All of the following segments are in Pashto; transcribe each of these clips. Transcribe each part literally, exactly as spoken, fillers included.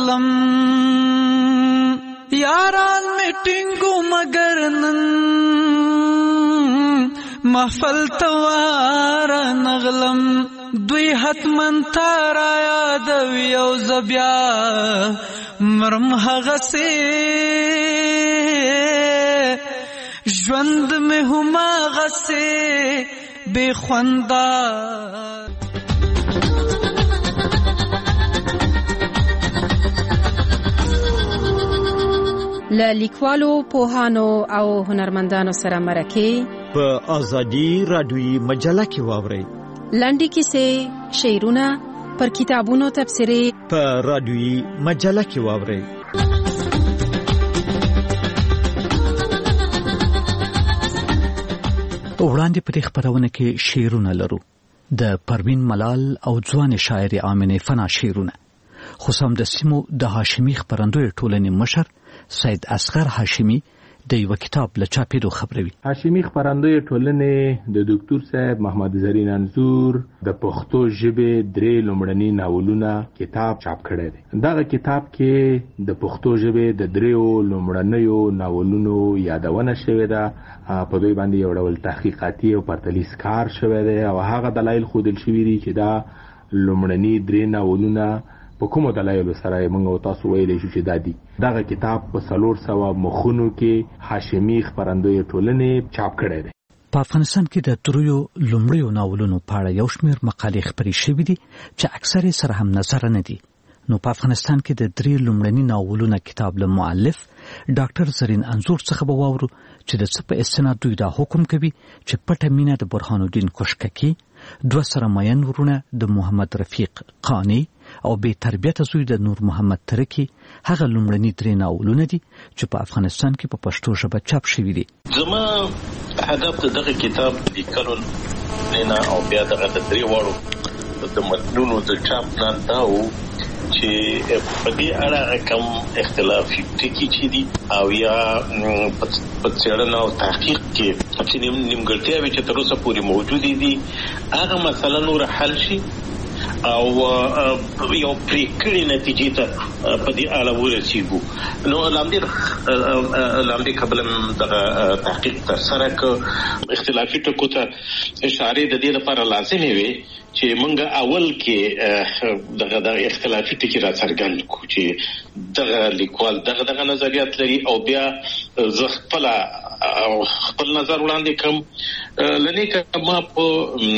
نغلم یاران میټینګو مگر نن محفل توار نغلم دوی حتمن تارا یاد یو زبیا مرم هغسه ژوند مې هما غسه بے خواندا. ل لیکوالو پوهانو او هنرمندانو سره مرکه په ازادي رادیوي مجله کې واورئ. لنډی کیسې، شعرونه، پر کتابونو تبصرې په رادیوي مجله کې واورئ. وړاندې په دې خبرونه کې شعرونه لرو د پروین ملال او ځوان شاعر آمنه فنا شعرونه، خو سم د سیمو د هاشمي خبرندوی ټولنې مشر سید اصغر هاشمي د یو کتاب لچاپېدو خبروي. هاشمي خبرندوی ټولنې د ډاکټر صاحب محمد زرین انصور د پښتو ژبې درې لومړني ناولونه کتاب چاپ کړی دی. دغه کتاب کې د پښتو ژبې د دریو لومړنیو ناولونو یادونه شوې ده. په دوی باندې یو ډول تحقیقاتي او پرتلیس کار شوی دی او هغه دلایل ښودل شوي دي چې دا لومړني درې ناولونه په کومو دلایلو سره موږ او تاسو ویلی شو چې دا دي. دغه کتاب په څلور سوه مخونو کې هاشمي خپرندوی ټولنې چاپ کړی دی. په افغانستان کې د دریو لومړیو ناولونو په اړه یو شمېر مقالې خپرې شوي دي چې اکثر یې سره هم نظر نه دي. نو په افغانستان کې د درې لومړني ناولونو کتاب له مؤلف ډاکټر زرین انصور څخه به واورو چې د څه په استناد دوی دا حکم کوي چې پټه مینه د برهان الدین کوشککي، دوه سره مین ورونه د محمد رفیق قانی او بې تربیته زوی د نور محمد ترکی هغه لومړني درې ناولونه دي چې په افغانستان کې په پښتو ژبه چاپ شوي دي. زما هدف دغه کتاب لیکلو نه او بیا دغه درې واړو د متنونو د چاپ نه دا و چې په دې اړه کوم اختلافي ټکي چې دي او یا په څېړنه او تحقیق کې چې نیمګړتیاوې چې تر اوسه پورې موجودې دي هغه مسله نور حل شي او یو پریکړې نتیجې ته په دې اړه ورسیږو. نو لاندې لاندې قبل دغه تحقیق تر سره ک اختلافي ټکو ته اشاره د دې لپاره لازمي وي چې موږ اول کې دغه د اختلافي ټکي را څرګند کو چې دغه لیکوال دغه دغه نظریات لري او بیا زه خپل خپل نظر وړاندې کوم. لنی کما په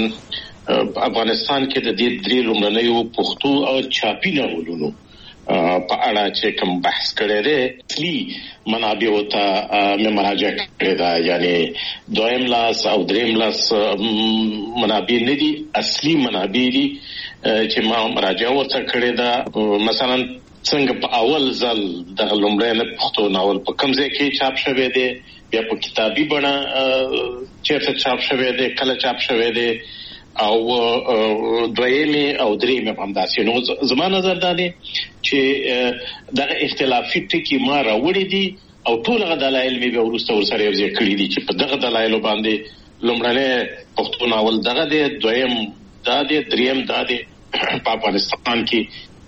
افغانستان کې د دې درې لومړنیو پښتو او چاپي ناولونو په اړه چې کوم بحث کړی دی اصلي منابع ته مې مراجعه کړې ده، یعنی دویم لاس او دریم لاس منابع نه دي، اصلي منابع دي چې ما مراجعه ورته کړې ده. مثلا څنګه په اول ځل د لومړني پښتو ناول په کوم ځای کې چاپ شوی دی، بیا په کتابي بڼه چیرته چاپ شوی دی، کله چاپ شوی دی او دویمه او دریمه هم داسې. نو زما نظر دا دی چې دغه اختلافي ټکي ما راوړي دي او ټول غو دلایل مې به ورسته ورسره یو ځای کړی دي چې په دغه دلایلو باندې لومړنی پښتو ناول دغه دی، دویم دا دی، دریم دا دی. په افغانستان کې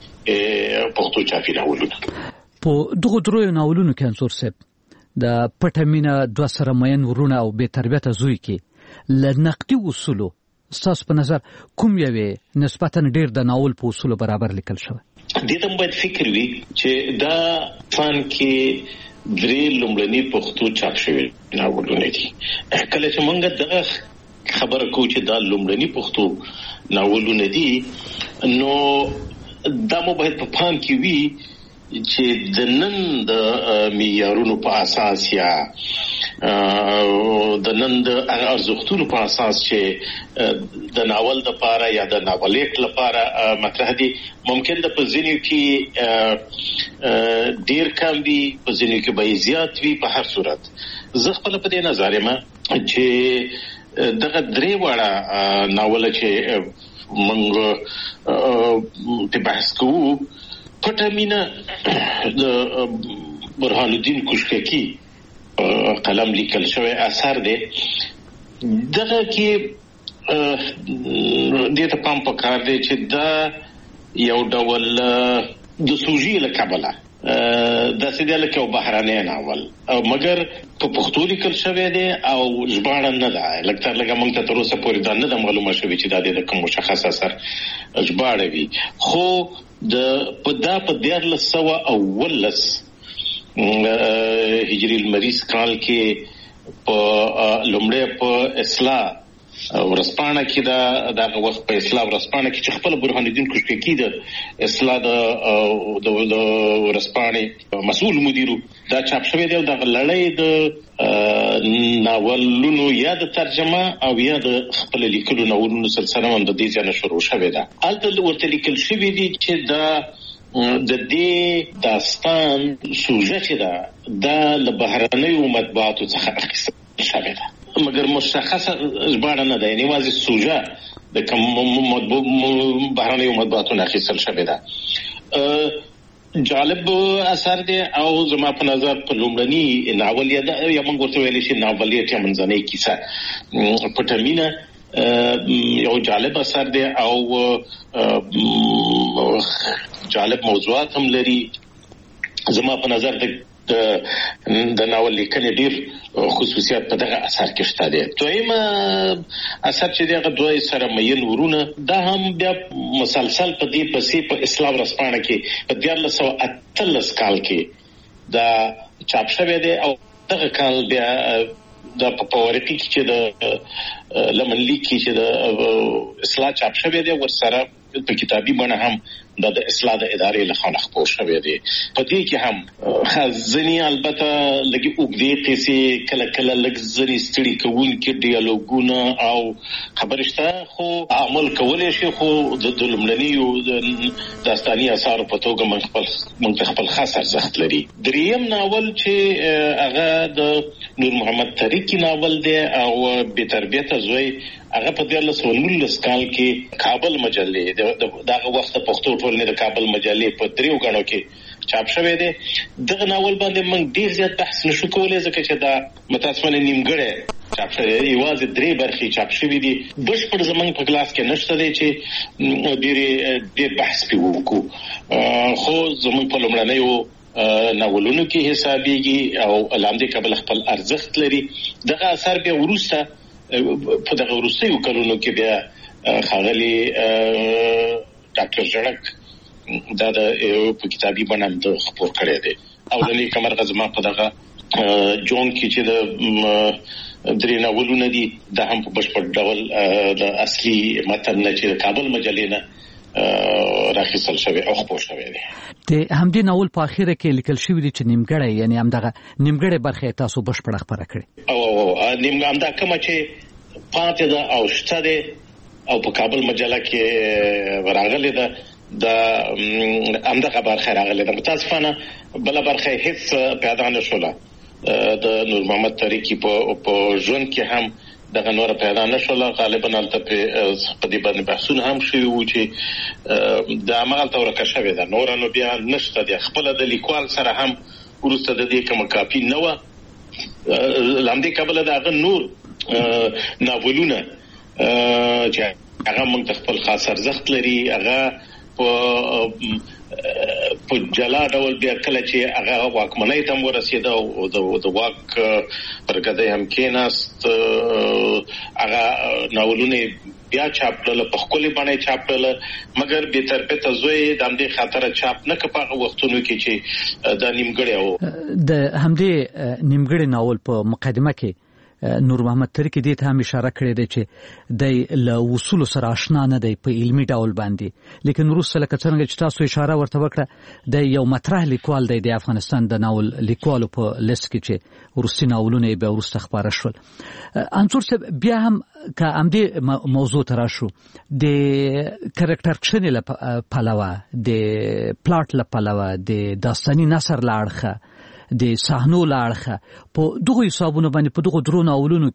پښتو چاپي ناولونه په دغه درو ناولونو کې انصور صاحب د پټه مینه، دوه سره مین ورونه او بې تربیته زوی کې لنقدي اصولو ستاسو په نظر کوم یوې نسبتاً ډیر د ناول په اصولو برابر لیکل شوی؟ دې ته باید فکر وي چې دا فن کې درې لومړني پښتو چاپ شوي ناولونه دي. کله چې موږ دغه خبره کوو چې دا لومړني پښتو ناولونه دي نو دا مو باید په پام کې وي چې د نن د معیارونو په اساس یا د نن د ارزښتونو په اساس چې د ناول د لپاره یا د ناولیک لپاره مطرح دي، ممکن د په ځینو کې ډیر کم وي، په ځینو کې به زیات وي. په هر صورت زه خپل په دې نظر یم چې دغه درې واړه ناول چې موږ په بحث کوو، پټه مینه د برهان الدین کوشککي قلم لیکل شوی اثر دی. دغه کې دې ته پام پکار دی چې دا یو ډول د سوژي له کابله د سیدل کې بهرانه ناول او مګر په پښتو لیکل شوی دی او ژباړه نه ده لکه لکه موږ ته تر اوسه پورې دا نه معلومه شوی چې دا د کوم مشخص اثر ژباړه وي خو د په دا په دیارلس سوه اولس هجري المریض کال کې په لومړی په اصلاح ورسپانه کې دا دغه وخت په اصلاح ورسپانه کې چې خپل برهان الدین کوشکی د اصلاح د ورسپانه مسؤل مدیرو دا چاپ شوی دی د لړۍ د ناولونو یا د ترجمه او یا د خپل لیکلو ناولونو سلسله هم د دې ځای نه شروع شوې ده. البته ورته لیکل شوی دی چې دا د دې داستان سوژه چې ده دا له بهرنیو مطبوعاتو څخه اخیستل شوې ده مګر مشخصه ژباړه نه ده یعنې یوازې سوژه د کوم بهرنیو مطبوعاتو نه اخیستل شوې ده. جالب اثر دی او زما په نظر په لومړني ناول یا یا موږ ورته ویلی شي ناولیت یا منځنۍ کیسه پټه مینه یو جالب اثر دی او جالب موضوعات هم لري. زما په نظر د د ناول لیکنې ډېر خصوصیات په دغه اثر کې شته دي. دویم اثر چې دغه دوی سره مین ورونه دا هم بیا مسلسل په دې پسې په اسلام ورسپانه کې په دیارلس سوه اتلس کال کې دا چاپ شوی دی او دغه کال بیا دا په پاورقي کې چې د لمن لیک کې چې د اصلاح چاپ شوی دی ورسره په کتابي بڼه هم د اصلاح د ادارې له خوا خپور شوی دی. په دې کې هم خزنی البته لګي اوږدې قصې کله کله لږ ځنې ستړي کوونکي ډیالوګونه او خبرې شته خو عمل کولی شي خو د لومړنیو داستاني اثارو په توګه موږ خپل موږ خپل خاص ارزښت لري. دریم ناول چې هغه د نور محمد تاریکي ناول دی او بې تربیته زوی هغه په دیارلس سوه نولس کال کې کابل مجلې دغه وخت پښتو ټولنې د کابل مجلې په دریو غاڼو کې چاپ شوی دی. دغه ناول باندې موږ ډېر زیات بحث نشو کولی ځکه چې دا متاسفانه نیمګړی چاپ شوی دی یوازې درې برخې چاپ شوي دي بشپړ زموږ په ګلاس کې نشته دی چې ډېر ډېر بحث پرې وکړو خو زموږ په لومړنیو ناولونو کې حسابېږي او له همدې کبله خپل ارزښت لري. دغه اثر بیا وروسته په دغه وروستیو کلونو کې بیا ښاغلي ډاکټر ژړک دا د په کتابي بڼه هم خپور کړی دی او د نیکه مرغه زما په دغه جون کې چې د درې ناولونه دي دا هم په بشپړ ډول د اصلي متن نه چې د کابل مجلې نه راخیستل شوی او خپور شوی دی. د همدې ناول په اخره کې لیکل شوی دی چې نیمګړی یعنی همدغه نیمګړی برخه تاسو بشپړه خپره کړې او نیم همدا کومه چې پاتې ده او شته دی او په کابل مجله کې راغلې ده د همدغه برخه راغلې ده. متاسفانه بله برخه هیڅ پیدا نه شوله د نور محمد تاریکي په ژوند کې هم دغه نور پیدا نشوله غالبا هلته په دې باندې بحثونه هم شوي وو چې د هماغلته ورکه شوې ده نوره نو بیا نشته دی. خپله د لیکوال سره هم وروسته د دې کومه کاپي نه وه له همدې کبله د هغه نور ناولونه چې هغه موږ ته خپل خاص ارزښت لري هغه په په جلا ډول بیا کله چې هغه واکمنۍ ته هم ورسېده او د واک پر ګدۍ هم کېناست هغه ناولونه بیا چاپ کړل په ښکلې بڼه چاپ کړل مګر بې تربیته زوی د همدې خاطره چاپ نه کړ په هغه وختونو کې چې دا نیمګړی و. د همدې نیمګړی ناول په مقدمه کې نور محمد تاریکي دې ته هم اشاره کړې ده چې د له اصولو سره آشنا نه دی په علمي ډول باندې لیکن وروسته لکه څرنګه چې تاسو اشاره ورته وکړه د یو مطرح لیکوال دی د افغانستان د ناول لیکوالو په لیست کې چې وروستي ناولونه یې بیا وروسته خپاره شول. انصور صاحب بیا هم که همدې موضوع ته راشو د کرکټر کښنې له پلوه د پلاټ له پلوه د داستاني نثر له اړخه د صحنو له اړخه په دغو حسابونو باندې په دغو درو ناولونو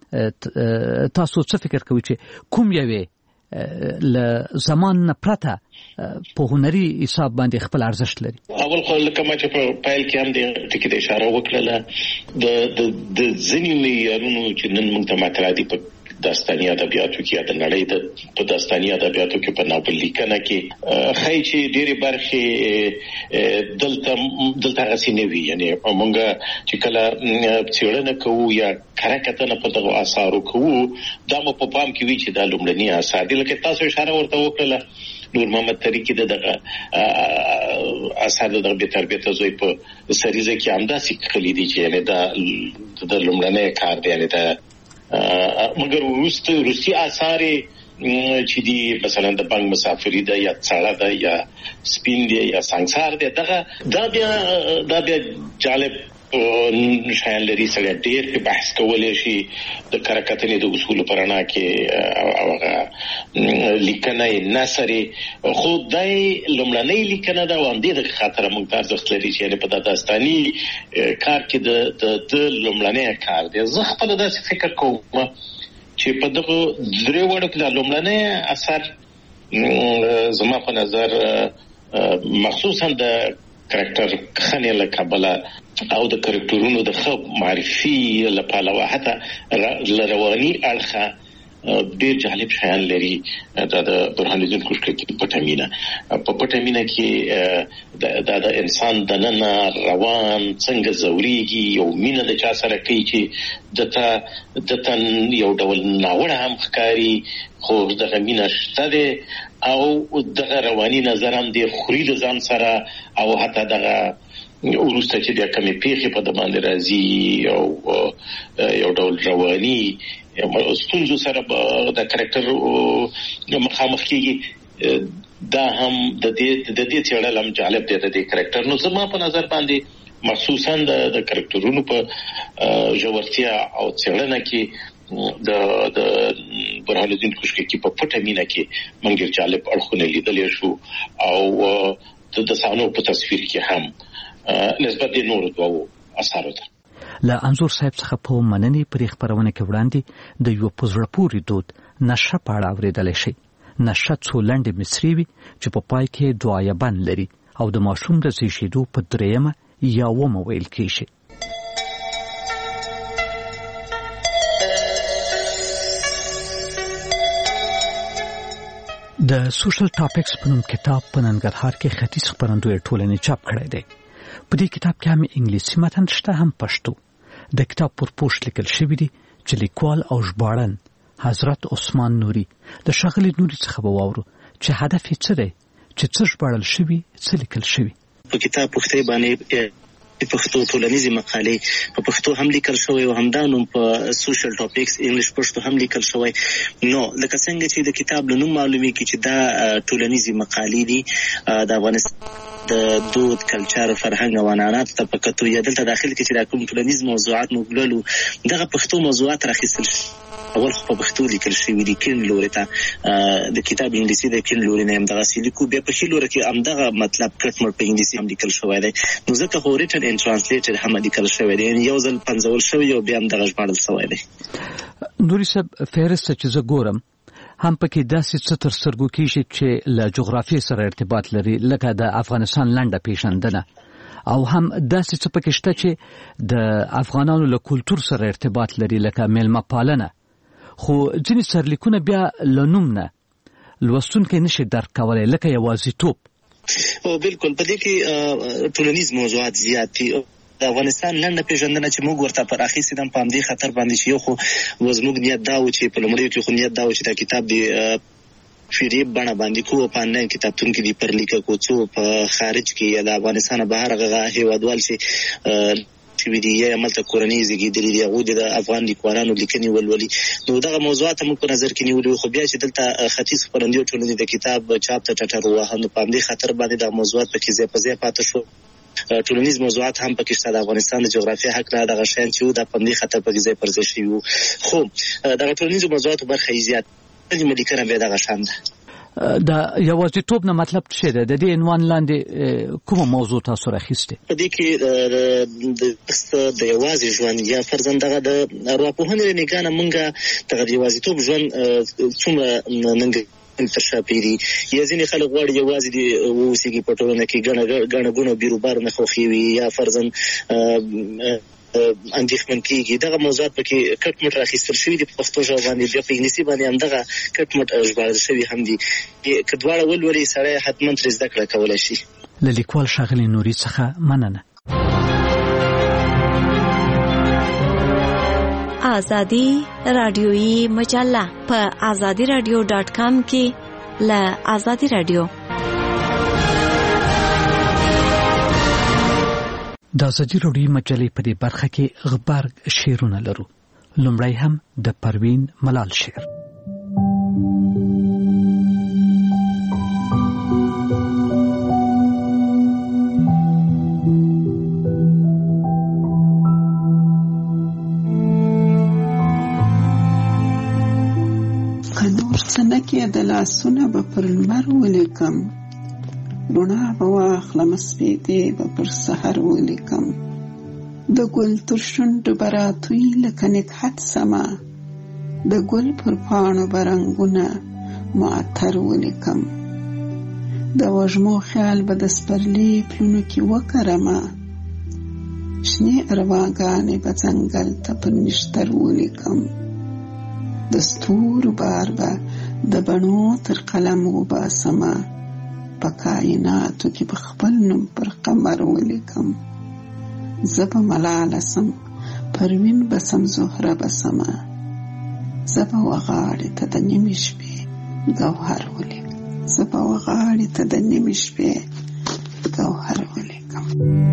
کې تاسو څه فکر کوئ چې کوم یوې له زمان نه پرته په هنري حساب باندې خپل ارزښت لري؟ اول خو لکه ما چې په پیل کې هم د ټکي د اشاره وکړله د د ځینې معیارونو چې نن موږ ته مطرح دي په داستاني ادبیاتو کې د نړۍ د په داستاني ادبیاتو کې په ناول لیکنه کې خای چې ډېری برخې دلته دلته غسینوي یعنی موږ چې کله څېړنه کوو یا کارکتنه په دغه آثارو کوو دا مو په پام کې وی چې دا لومړني آثار دي لکه تاسو اشاره ورته وکړه نور محمد طریقې دغه آثار د تربیت زوی په سریزه کې همداسې کړي دي چې یعنی دا د لومړنۍ کار دی یعنی دا مګر وروسته روسي آثار چې دی مثلا د بنګ مسافری ده یا څاړه ده یا سپین دی یا سنگسار دی دغه دا بیا دا بیا جالب شایان لري سره ډېر په بحث کولای شي د کارکتنې د اصول پرانا کې هغه لیکنه نثري خو دای لومړنۍ لیکنه دا وړاندې د خاطر ممتاز وخت لري چې په داستاني کار کې د د لومړنۍ کار دی زه خپل داسې فکر کوم چې په دغه درې وړو کې د لومړنۍ اثر زما په نظر مخصوصا د کریکټر خنه له کابل او د کریکټرونو د خو معرفي لپاره حتی لرواني اړخه ډېر جالب شیان لري دا د برهان الدین کوشکي په پټامینه په پټامینه کې دا د انسان د نن روان څنګه زوريږي یو مینه د چا سره کوي چې دته دته یو ډول ناوړه هم ښکاری خو دغه مینه شته ده او دغه رواني نظر هم د خوري د ځان سره او حتی دغه ورسته چې د کمی پیخي په د باندې راځي او یو ډول رواني ستونزو سره د کریکټر مخامخ کیږي دا هم د دې د دې څېړل هم جالب دی د دې کریکټر نو زما په نظر باندې مخصوصا د کریکټرونو په ژورتیا او څېړنه کې د د برهان الدین کوشکي په پټه مینه کې منګر جالب اړخونه لیدل شو او د سانو په تصویر کې هم نسبت د نور دوو اثارو ته له انزور صاحب څخه په مننې پر خبرونه کې وړاندې د یو پزړه پوری دود نشه پاړه اوریدل شي نشه څو لنډې مصری وي چې په پای کې دعایبان لري او د ماشوم د زیږیدو په دریمه یا ومه ویل کېږي د سوشل ټاپکس په نوم کتاب په ننګرهار کې ختیځ خبرندوی ټولنې چاپ کړی دی په دې کتاب کې هم انګلیسي متن شته هم پښتو د کتاب پر پوښ لیکل شوی دی چې لیکوال او ژباړن حضرت عثمان نوري د شغلې نوري څخه وواورو چې هدف یې څه دی چې څه ژباړل شوی څه لیکل شوی په کتاب پښتو باندې پښتو ټولنیزه مقالې په پښتو هم لیکل شوی او همدانو په سوشل ټاپکس انګلیش پښتو هم لیکل شوی نو لکه څنګه چې د کتاب له نوم معلومي کی چې دا ټولنیزه مقالې دي د افغانستان د دود کلچر فرهنګ او عنعنات ته په کتو یا دلته داخل کې چې د کوم ټولنیز موضوعات موږ دغه پښتو موضوعات راخیستل اول خو په پښتو لیکل شوی دي کین لوري ته د کتاب انګلیسي د کین لوري نه هم دغه سلیکو به په خلوره کې هم دغه مطلب کټ مر په انګلیسي هم لیکل شوی دی نو ځکه خو ریټن ان ترانسلیټر هم لیکل شوی دی یو ځل پنځول شوی او بیا هم دغه ژباړل شوی دی نوري صاحب فهرست چې زه ګورم هم پکې داسې څه تر سترګو کېږي چې له جغرافیې سره ارتباط لري لکه د افغانستان لنډه پیژندنه او هم داسې څه پکې شته چې د افغانانو له کلتور سره ارتباط لري لکه میلمه پالنه خو ځینې سرلیکونه بیا له نوم نه لوستونکی نشي درک کولی لکه یوازیتوب او بالکل په دې کې ټولنیز موضوعات زیات دي د افغانستان لنډه پیژندنه چې موږ ورته پر اخیستې دم په دې خطر باندې چې یو خو وزموږ نیت دا و چې په لومړیو کې خو نیت دا و چې دا کتاب دی فریب باندې باندې کو په انلاین کتابتون کې دی پر لیکه کو څو په خارج کې یا د افغانستان بهر غږه هیوادوال سي چې وی دی یا ملته کورنۍ زیږیدلې دی او د افغان لیکوالانو لیکنې ولولي نو دغه موضوعات موږ په نظر کې نیولې خو بیا چې دلته ختیځ خبرندوی ټولنې د کتاب چاپ ته ټټر واه نو په دې خطر باندې د موضوعات په کې ځای په ځای پاتې شو ټولنیز موضوعات هم پکې شته د افغانستان د جغرافیه حق نه دغه شین چې د پندې خطر په کې ځای پر ځای شي خو دغه ټولنیز موضوعات برخه زیات دي ملي کنه به دغه شان ده دا یوازیتوب نه مطلب څه ده د دې عنوان لاندې کومه موضوع تاسو راخیسته په دې کې د یوازې ژوند یا فرضاً دغه د ارواپوهنې نگاه نه مونږه دغه یوازیتوب ژوند څومره ننګ ترشاپيري یا ځینې خلک غواړي یوازې دی اوسېږي په ټولنه کې ګڼه ګڼه ګڼه بیروبار نه خوښي وي یا فرضاً اندېښمن کیږي. دغه موضوعات پکې کټ مټ راخیستل شوي دي په پښتو ژبه باندې، بیا په انګلیسي باندې هم دغه کټ مټ ژباړل شوي هم دي. که دواړه ولولي سړی حتما ترې زده کړه کولی شي. له لیکوال ښاغلي نوري څخه مننه. آزادی رادیویی مجله په آزادی رادیو ډاټ کام کې له آزادی رادیو د آزادی رادیویی مجلې په دې برخه کې غبرګ شعرونه لرو. لومړی هم د پروین ملال شعر. سنکه د لاسونه به پر لمر ولیکم، روڼا به واخلم سپیدې به پر سحر ولیکم، د ګل تر شونډو به راتوی لکه نکهت سمه، د ګل پر پاڼو به رنګونه معطر ولیکم، د وږمو خیال به د سپرلي پلونو کې وکرمه، شنې ارواګانې به ځنګل ته پر نښتر ولیکم، د ستورو بار به د بڼو تر قلم وباسمه، په کائناتو کې به خپل نوم پر قمر ولیکم، زه به ملاله سم پروین به سم زهره به سمه، زه به وغاړې ته د نیمې شپې ګوهر ولیکم، زه به وغاړې ته د نیمې شپې ګوهر ولیکم.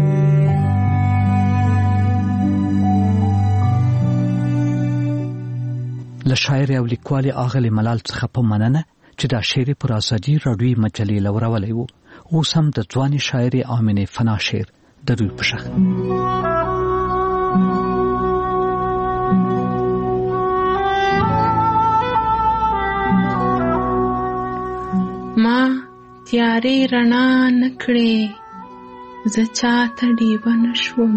له شاعر او لیکوال آغلې ملال څخه په مننه چې دا شعر پر آزادی رادیویی مجلې لورولی و. اوس هم د ځوانې شاعرې آمنې فنا شعر د دوی په شخ. ما تیارې رڼا نه کړې، زه چاته ډیوه نه شوم،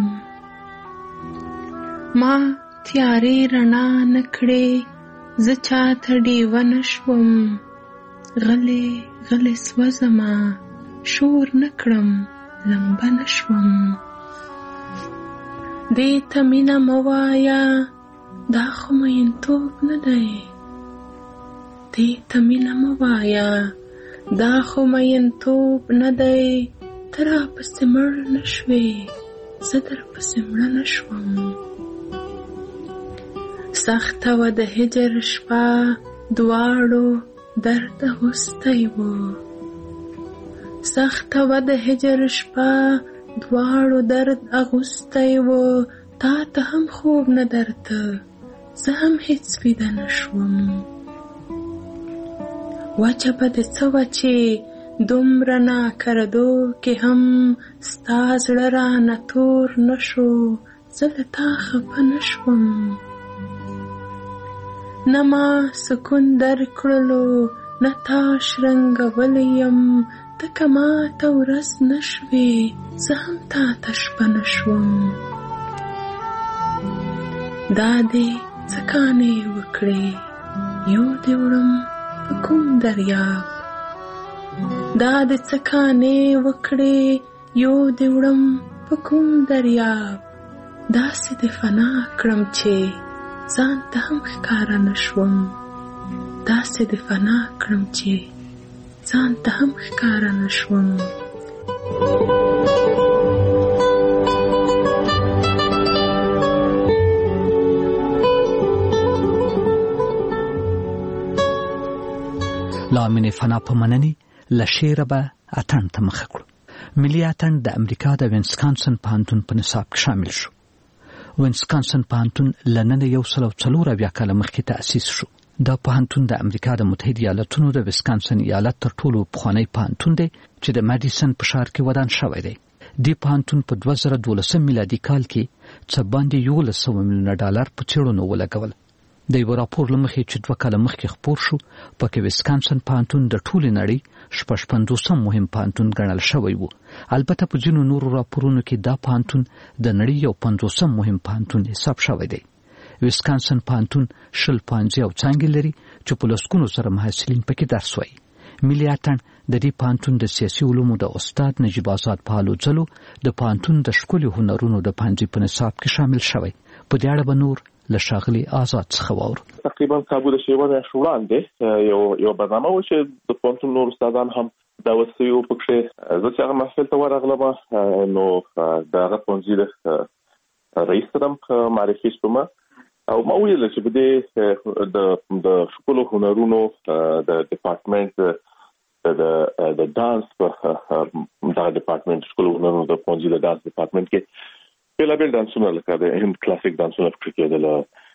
ما تیارې رڼا نه کړې، زه چاته ډیوه نه شوم، غلې غلې سوځمه شور نه کړم لمبه نه شوم، دې ته مینه مه وایه دا خو مینتوب نه دی، دې ته مینه مه وایه دا خو مینتوب نه دی، ته راپسې مړ نه شوې زه درپسې مړه نه شوم، سخته وه د هجر شپه دواړو درد اغوستی و، سخته وه د هجر شپه دواړو درد اغوستی و، تا ته هم خوب نه درته زه هم هیڅ ویده نه شوم، وجه به د څه وه چې دومره ناکردو کې هم ستا زړه رانه تور نه شو، زه له تا خفه نه شوم، نه ما سکون در کړلو نه تا شرنګولی یم، ته که ما ته ورځ نه شوې زه هم تا ته شپه نه شوم، دا دې څه کانې وکړې یو دې وړم په کوم دریاب، دا دې څه کانې وکړې یو دې وړم په کوم دریاب، داسې دې فنا کړم چې ځان ته هم ښکاره نه شوم، داسې دې فنا کړم چې ځان ته هم ښکاره نه شوم. له آمنې فنا په مننې له شعره به اتڼ ته مخه کړو. ملي اتڼ د امریکا د وینسکانسن پوهنتون په نصاب کې شامل شو. وینسکانسن پوهنتون له نن یو سل او څلور اویا کاله مخکې تأسیس شو. دا پوهنتون د امریکا د متحده ایالتونو د ویسکانسن ایالت تر ټولو پخوانی پوهنتون دی چې د ماډیسن په ښار کې ودان شوی دی. دې پوهنتون په دوه زره دولسم میلادي کال کې څه باندې یولس سوه میلیونه ډالر په څېړنو ولګول. د یو راپور له مخې چې دوه کاله مخکې خپور شو، پکې ویسکانسن پوهنتون د ټولې نړۍ شپږ پنځوسم مهم پوهنتون ګڼل شوی و. البته په ځینو نورو راپورونو کې دا پوهنتون د نړۍ یو پنځوسم مهم پوهنتون حساب شوی دی. ویسکانسن پوهنتون شل پوهنځي او څانګې لري چې په لسګونو سره محصلین پکې درس وایي. ملي اتڼ د دې پانتون د سیاسي علومو د استاد نجیب آزاد پالوځلو د پانتون د ښکلي هنرونو د پانځي په نصاب کې شامل شوی. په دې اړه به نور له ښاغلي آزاد څخه واورو. تقریبا کابو د شیوه وړاندې یو یو برنامه و چې د پانتون نور استادان هم دا وسیو پکې زه چې هغه محفل ته ورغلم نو دا هغه پونځي د رئیس ترم معرفي شوم او ما ویل چې په دې د د ښکلو هنرونو د ډپارټمنټ د د دانس په دا ډپارټمنټ ښکلو هنرونو د پونځي د دانس ډپارټمنټ کې بلا بل دانسونه لکه د هند کلاسیک دانسونه پکې د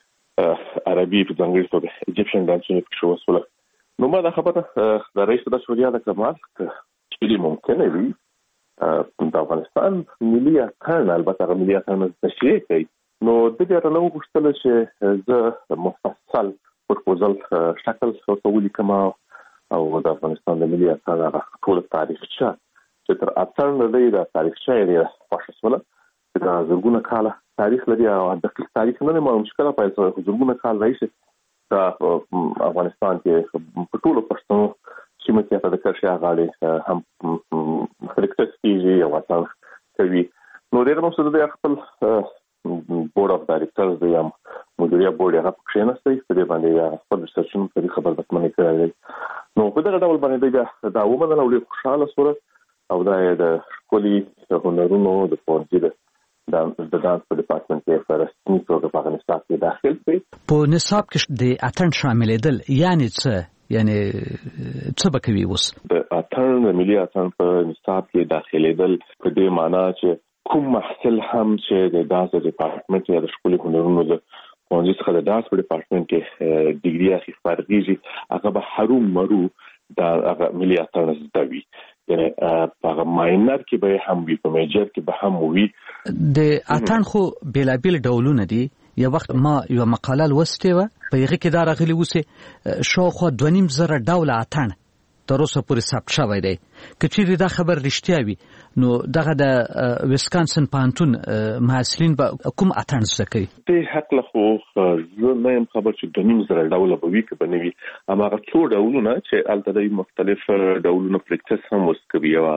عربي په ځانګړي توګه ایجپشن دانسونه پکې شو وسوله. نو ما دا خبره د رئیس د شوریا د کمال چې دې ممکنه وي د افغانستان ملي اتڼ البته ملي اتڼ تشریح کوي. نو د دې رانه وغوښتل چې زه مفصل پروپوزل شکل وسولې کما او د افغانستان د ملي اتڼ هغه ټول تاریخچه چې تر اتڼ د د تاریخچه یې خوښه چې دا زرګونه کاله تاریخ لري او دقیق تاریخ نه معلوم شکل پای سره زرګونه کال راځي دا افغانستان کې په ټولو پښتنو چې مته ته د کرشي غاړي هم خلکت کیږي او وطن کوي. نو ډېر مو څه د خپل بورډ اف ډایریکټرز دی ام مدیریت بورډ هغه پښینه ستې په دې باندې یا خپل ریسرچونه په خبر دکمنې کړل. نو په دغه ډول باندې دا ومنل او ډېر خوشاله سره او دا د ښکلي هنرونو د پونځي د د دانس په ډپارټمنټ کې فرستنی توګه په نصاب کې داخل کړي. په نصاب کې د اتڼ شاملېدل یعنی څه یعنی څه به کوي اوس د اتڼ ملي اتڼ په نصاب کې داخلېدل په دې معنی چې کوم محصل هم چې د دانس ډپارټمنټ یا د ښکلي هنرونو د پونځي څخه د دانس په ډپارټمنټ کې ډیګري اخی فارغيږي هغه به هروم مرو د هغه ملي اتڼ زده وي. یعنی په ماینر کې به هم وي په میجر کې به هم وي. د اتڼ خو بېلابېل ډولونه دي. یو وخت ما یو مقاله لوستې وه په هغه کې دا راغلي و چې شاوخوا دوه نیم زره ډوله اتڼ تر اوسه پورې ثبت شوی دی. که چیرې دا خبر رښتیا وي نو دغه د ویسکانسن پانتون محصلین به کوم اتڼ زده کوي؟ دې حق له خو زه نه یم خبر چې دوه نیم زره ډوله به وي که به نه وي. هماغه څو ډولونه چې هلته د مختلف ډولونه پریکټس هم اوس کوي او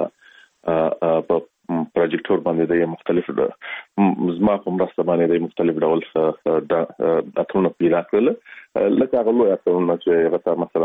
په پروجیکټور باندې د مختلف زما په مرسته باندې د مختلف ډول اتڼونه پیدا کړل. لکه هغه لوی اتڼونه چې هغه مثلا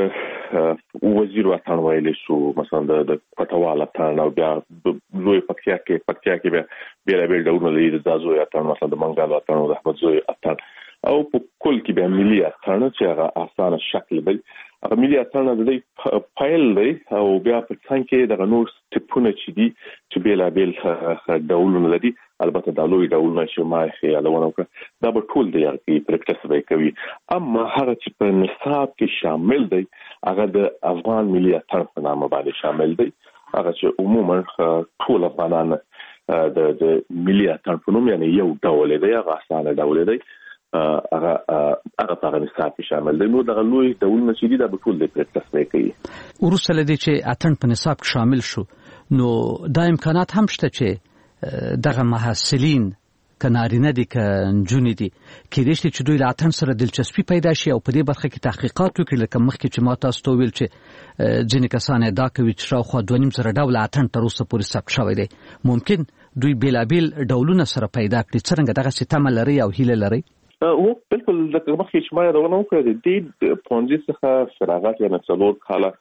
وزیر اتڼ ویلی شو مثلا د پټوال اتڼ او بیا لوی پکتیا کې پکتیا کې بیا بېلابېل ډولونه لري د زازوی اتڼ مثلا د منګال اتڼ او د احمدزوی اتڼ او په کل کې بیا ملي اتڼ چې هغه اسانه شکل دی. هغه ملي اتڼ د دې فایل دی او بیا په څنګه کې د نور سټپونه چې دي چې بېلابېل ډولونه لري. البته دا لوی ډولونه چې ما یې یادونه وکړه دا به ټول دی هغه پریکټس به کوي. اما هغه چې په نصاب کې شامل دی هغه د افغان ملي اتڼ په نامه باندې شامل دی. هغه چې عموما ټول افغانان د د ملي اتڼ په نوم یعنی یو ډول دی هغه اسانه ډول دی هغه هغه په نصاب کې شامل دی. نو دغه لوی ډولونه چې دي دا به ټول دی پریکټس به کوي. وروسته له دې چې اتڼ په نصاب کې شامل شو نو دا امکانات هم شته چې دغه محصلین که نارینه دي که نجونې دي کېدای شي چې دوی له اتڼ سره دلچسپي پیدا شي او په دې برخه کې تحقیقات وکړي. لکه مخکې چې ما تاسو ته وویل چې ځینې کسان ادعا کوي چې شاوخوا دوه نیم زره ډوله اتڼ تر اوسه پورې ثبت شوی دی. ممکن دوی بېلابېل ډولونه سره پیدا کړي. څرنګه دغسې تمه لرئ او هیله لرئ؟ او بالکل لکه مخکې چې ما یادونه وکړه د دې پونځي څخه فراغت یعنې څلور کاله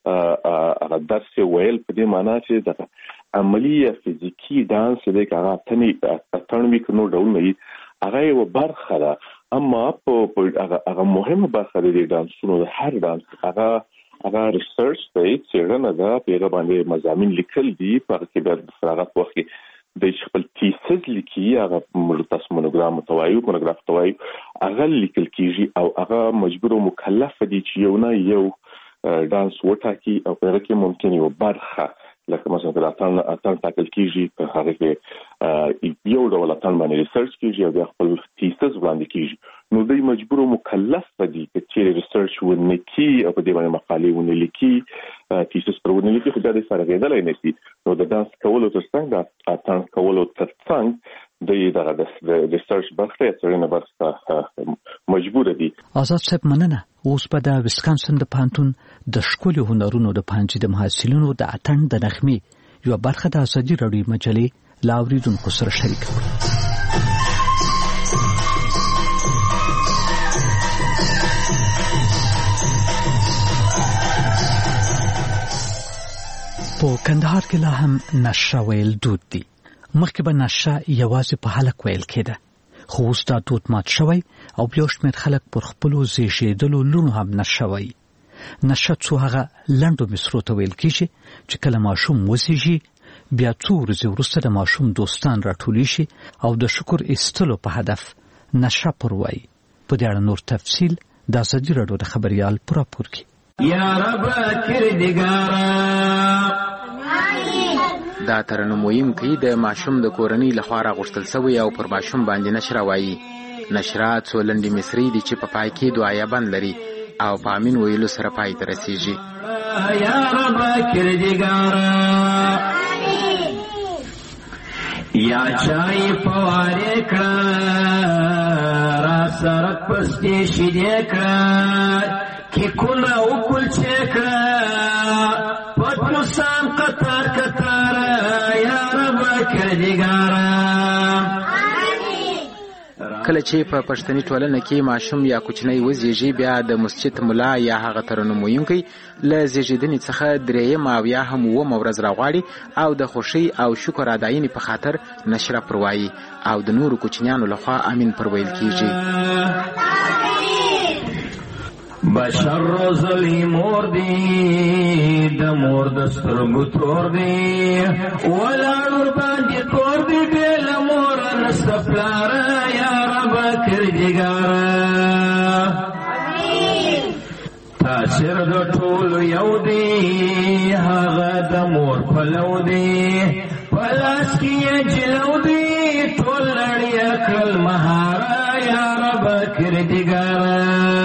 هغه درس ویل په دې معنا چې د عملي یا فزیکي دانس دی که هغه اتڼ وي که نور ډولونه وي هغه یوه برخه ده. اما په هغه مهمه برخه د دې ډانسونو د هر ډانس هغه هغه ریسرچ دی څېړنه ده په هغه باندې مضامین لیکل دي په هغه کې بیا د فراغت په وخت کې د خپل تیسز لیکي هغه تاسو مونوګرام ته وایو مونوګراف ته وایو هغه لیکل کېږي او هغه مجبور او مکلف دي چې یو نه یو دانس وټاکي او په هغه کې ممکن یو برخه لکه مثلا د اتڼ اتڼ ټاکل کېږي په هغه کې یو ډول اتڼ باندې ریسرچ کېږي او بیا خپل تیسز وړاندې کېږي. نو دوی مجبور او مکلف دي چې ریسرچ ونه کړي او په دې باندې مقالې ونه لیکي تیسز پر ونه لیکي خو بیا د فرغېدلی نه شي. نو د دانس کولو تر څنګ د اتڼ کولو تر څنګ د دغه د ریسرچ برخه څېړنه برخه مجبور دي. آزاد صاحب مننه. اوس په د ویسکانسن د پانتون د ښکلو هنرونو د پانجې د محصلینو د اتڼ د نغمې یوه برخه د ازادي راډیو مجلې له اورېدونکو سره شریکه کړو. په کندهار کې لا هم نشه ویل دود دي. مخکې به نشه یوازې په هلک ویل کېده، خو اوس دا دود مات شوی او یو شمېر خلک پر خپلو زیږېدلو لوڼو هم نشه وایي. نشه څو هغه لنډو مصرو ته ویل کېږي چې کله ماشوم وزېږي بیا څو ورځې وروسته د ماشوم دوستان راټولی شي او د شکر ایستلو په هدف نشه پر وایي. په دې اړه نور تفصیل د ازادي راډیو د خبریال په راپور کې. یا رب کردګارا دا ترنم ویونکی د ماشوم د کورنۍ لخوا راغوښتل سوی او پر ماشوم باندې نشره وایي. نشره څو لنډې مصري دي چې په پای کې دعایابند لري او په امین ویلو سره پای ته رسیږي. یا رب کردګارا یا چای فواره کړه را سره پسې شیدې کړه کی کونه وکل چکړه پټو سام قطار قطار یا رب کردګارا. کله چې په پښتني ټولنه کې ماشوم یا کوچنی وزېږي بیا د مسجد ملا یا هغه ترنم ویونکی له زېږېدنې څخه درېیم او یا هم اوومه ورځ راغواړي او د خوښۍ او شکر اداینې په خاطر نشره پر وایي او د نورو کوچنیانو لخوا امین پر ویل کېږي. بشر روزلی مور دی د مور د سترګو تور دی ولاړ باندې کور دی بېل مور نسته پلار یا رب کردګارا. تاثیر د ټولو یو دی هغه د مور پلو دی پلاس کې جلو دی ټول لړی عقل مهارا یا رب کردګارا.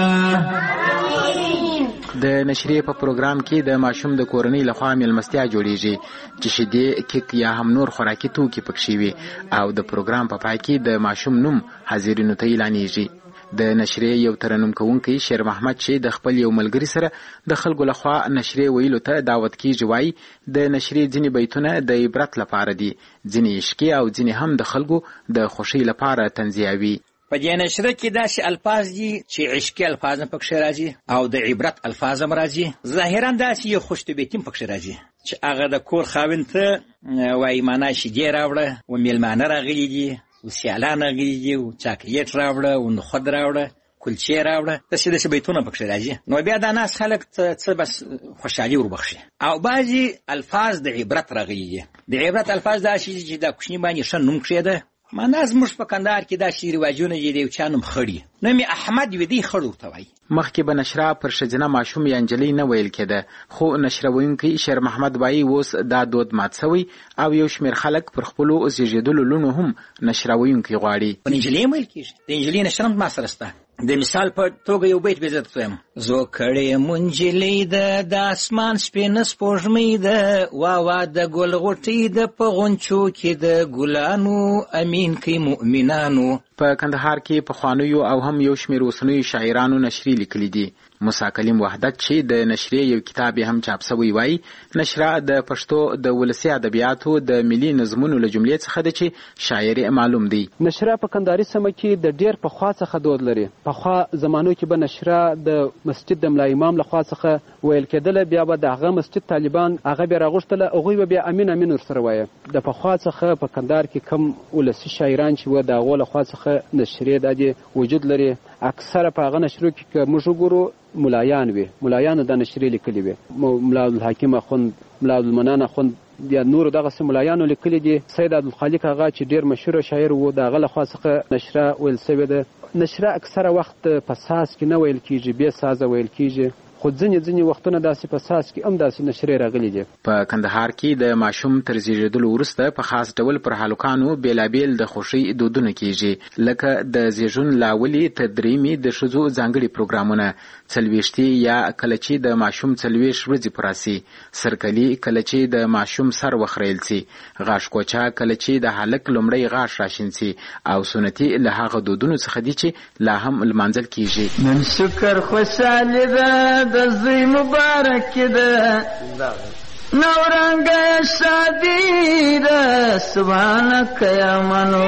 د نشریې په پروګرام کې د ماشوم د کورنۍ لخوا میلمستیا جوړیږي چې شیدې، کیک یا هم نور خوراکي توکي پکښې وي او د پروګرام په پای کې د ماشوم نوم حاضرینو ته اعلانیږي. د نشریې یو ترنم کوونکی شیر محمد چې د خپل یو ملګري سره د خلکو لخوا نشریې ویلو ته دعوت کیږي وایي د نشریې ځینې بیتونه د عبرت لپاره دي، ځینې عشقي او ځینې هم د خلکو د خوښۍ لپاره تنزیهوي. په دې نشره کې داسې الفاظ دي چې عشقي الفاظ هم پکښې راځي او د عبرت الفاظ هم راځي. ظاهرا داسې یو خوشطبیعتي هم پکښې راځي چې هغه د کور خاوند ته وایي معنا شیدې راوړه و میلمانه راغلي دي و سیالان راغلي دي و چاکلیټ راوړه و نخود راوړه کلچې راوړه، داسې داسې بیتونه پکښې راځي. نو بیا دا ناس خلک څه بس خوشحالي وربخښي. او بعضې الفاظ د عبرت راغلي دي. د عبرت الفاظ داسې دي چې دا کوچني باندې ښه نوم کښېده. معنا زموږ په کندهار کې داسې رواجونه دي د یو چا نوم خړي، نوم یې احمد وي، دی خړ ورته وایي. مخکې به نشره پر ښځینه ماشوم یا نجلۍ نه ویل کېده، خو نشره ویونکی شیر محمد وایي اوس دا دود مات سوی او یو شمېر خلک پر خپلو زېږېدلو لوڼو هم نشره ویونکی غواړي. په نجلۍ هم ویل کېږي، د نجلۍ نشره هم ما سره شته. د مثال په توګه یو بیت به زه درته وایم: زو کړې منجلۍ ده د اسمان سپینه سپوږمۍ ده، وا وا د ګل غوټۍ ده په غونچو کې د ګلانو، امین کوي مؤمنانو. په کندهار کې پخوانیو او هم یو شمېر اوسنیو شاعرانو نشرې لیکلي دي. موسی کلیم وحدت چې د نشرې یو کتاب یې هم چاپ سوی وایي نشره د پښتو د ولسي ادبیاتو د ملي نظمونو له جملې څخه ده چې شاعر معلوم دی. نشره په کندهاري سیمه کې د ډېر پخوا څخه دود لري. پخوا زمانو کې به نشره د مسجد د ملا امام لخوا څخه ویل کېدله، بیا به د هغه مسجد طالبان هغه بیا راغوښتله، هغوی به بیا امین امین ورسره وایه. د پخوا څخه په کندهار کې کم ولسي شاعران چې وه د هغو لخوا څخه نشرې دا دې وجود لري. اکثره په هغه نشرو کې که موږ وګورو ملایان وي، ملایانو دا نشرې لیکلي وي. ملا عبدالحکیم اخوند، ملا عبدالمنان اخوند یا نورو دغسې ملایانو لیکلي دي. سید عبدالخالق هغه چې ډېر مشهوره شاعر و د هغه لخوا څخه نشره ویل سوې ده. نشره اکثره وخت په ساز کې نه ویل کېږي، بې سازه ویل کېږي، خو ځینې ځینې وختونه داسې په ساس کې هم داسې نشرې راغلي دي. په کندهار کې د ماشوم تر زیږیدلو وروسته په خاص ډول پر هلکانو بېلابېل د خوښۍ دودونه کیږي، لکه د زیږون لاولې تدریمي د ښځو ځانګړي پروګرامونه، څلوېښتي یا کله چې د ماشوم څلوېښت ورځې پوره سي، سرکلي کله چې د ماشوم سر وخریل سي، غاښ کوچه کله چې د هلک لومړی غاښ راشین سي، او سنتي له هغه دودونو څخه دي چې لا هم لمانځل کیږي. نن شکر خوشحالي ده د زوی مبارک ده، نورنګه شادي ده سبحانك یا منو،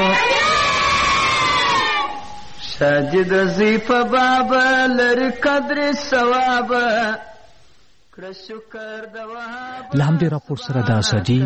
شادي د زوی په باب لري قدر ثواب، کړه شکر د وهاب. له همدې راپور سره د ازادي